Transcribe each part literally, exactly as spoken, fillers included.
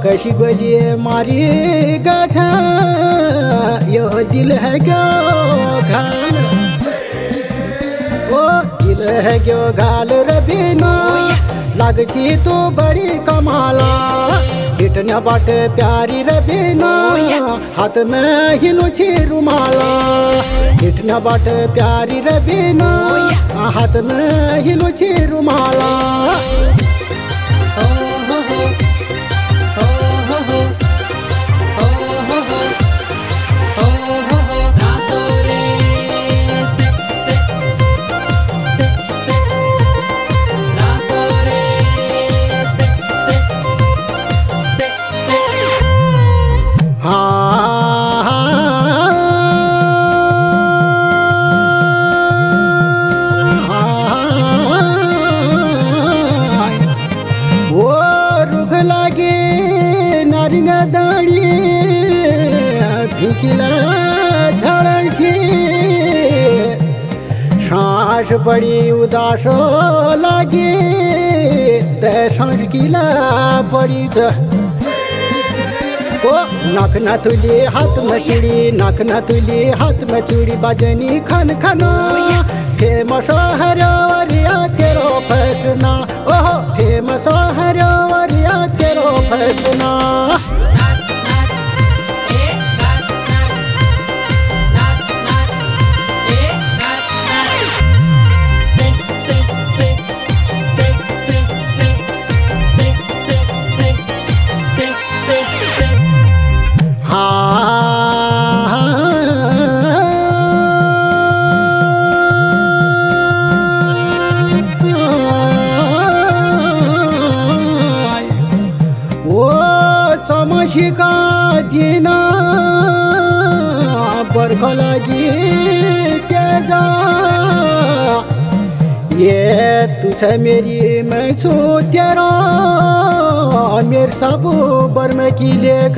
कशी गली मारी गछा यह दिल है क्यों घाल ओ दिल है क्यों घाल रबीना लगची तू बड़ी कमाला हिटने बाट प्यारी रबीना हाथ में हिलुची रुमाला हिटने बाट प्यारी रबीना हाथ में हिलुची रुमाला दाड़ी भिखिला झड़छी सांस बड़ी उदास लगी संकिला पड़ी ओ नख न तुली हाथ में चूड़ी नख न तुली हाथ में चूड़ी बजनी खन खना फेमस हरिया तेरो फैसना ओह फेमस हरिया तेरो फैसना समशिका दीना बरख लगी तेजा ये तुझे मेरी मैं सो तेरा मेरे सब बर्म की लेख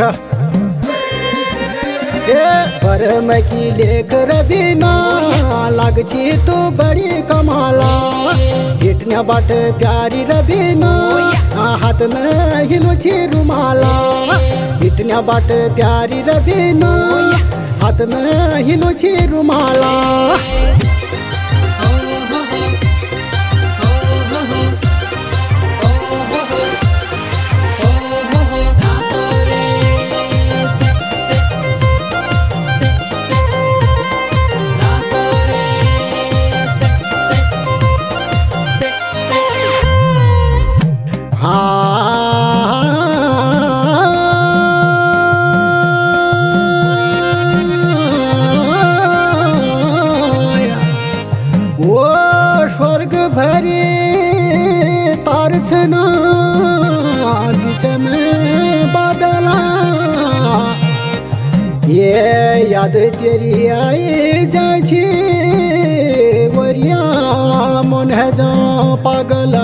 बर्म की लेख रबीना लगची तू बड़ी कमाला हिटने बाट प्यारी रबीना हाथ में हिलुची रुमाला हिटने बाट प्यारी रबीना हाथ में हिलुची रुमाला वो स्वर्ग भरे तार छना बीच में बादला ये याद तेरी आई जाछी वरिया मन है जा पागल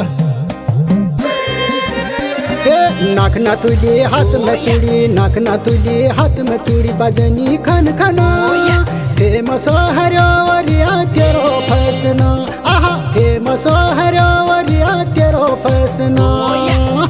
नख न तुली हाथ में चूड़ी नख न तुली हाथ में चूड़ी बजनी खन खना फेमस हरिया तेरो फैसना आहा फेमस हरिया तेरो फैसना।